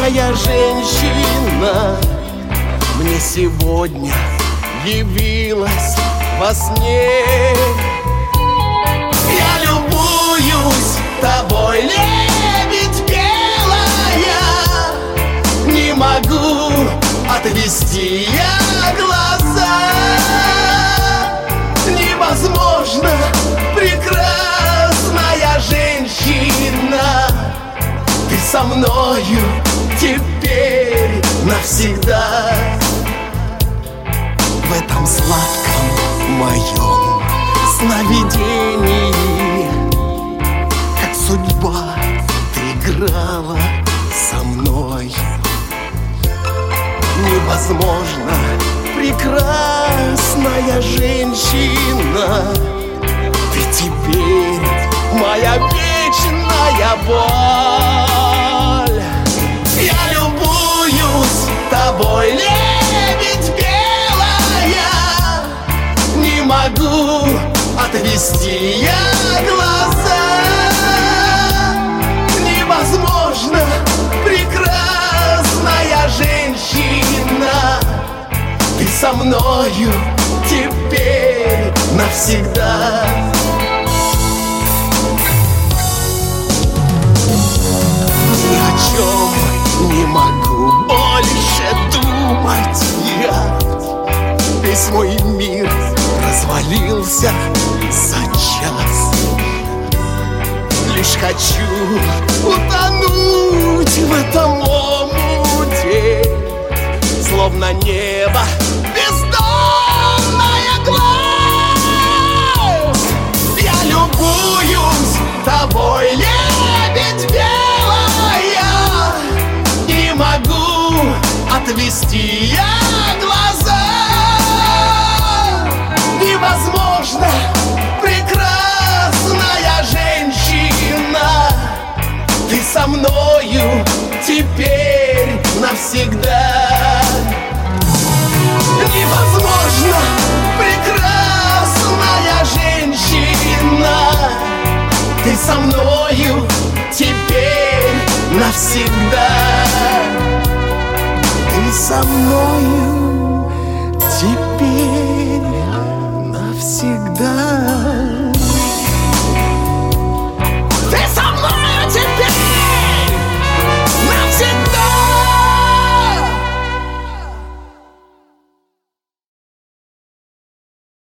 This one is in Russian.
прекрасная женщина мне сегодня явилась во сне. Я любуюсь тобой, лебедь белая, не могу отвести я глаза. Невозможно, прекрасная женщина, ты со мною теперь навсегда. В этом сладком моем сновидении, как судьба, ты играла со мной. Невозможно, прекрасная женщина, ты теперь моя вечная боль. Я любуюсь тобой, лебедь белая, не могу отвести я глаза. Невозможно, прекрасная женщина, ты со мною теперь навсегда. Ни о чем не могу больше думать я. Весь мой мир развалился за час. Лишь хочу утонуть в этом омуте, словно небо бездонная глубь. Я любуюсь тобой, лебедь белая, не могу отвести я глаза. Невозможно, прекрасная женщина, ты со мною теперь навсегда. Невозможно, прекрасная женщина, ты со мною теперь навсегда. Ты со мною теперь навсегда.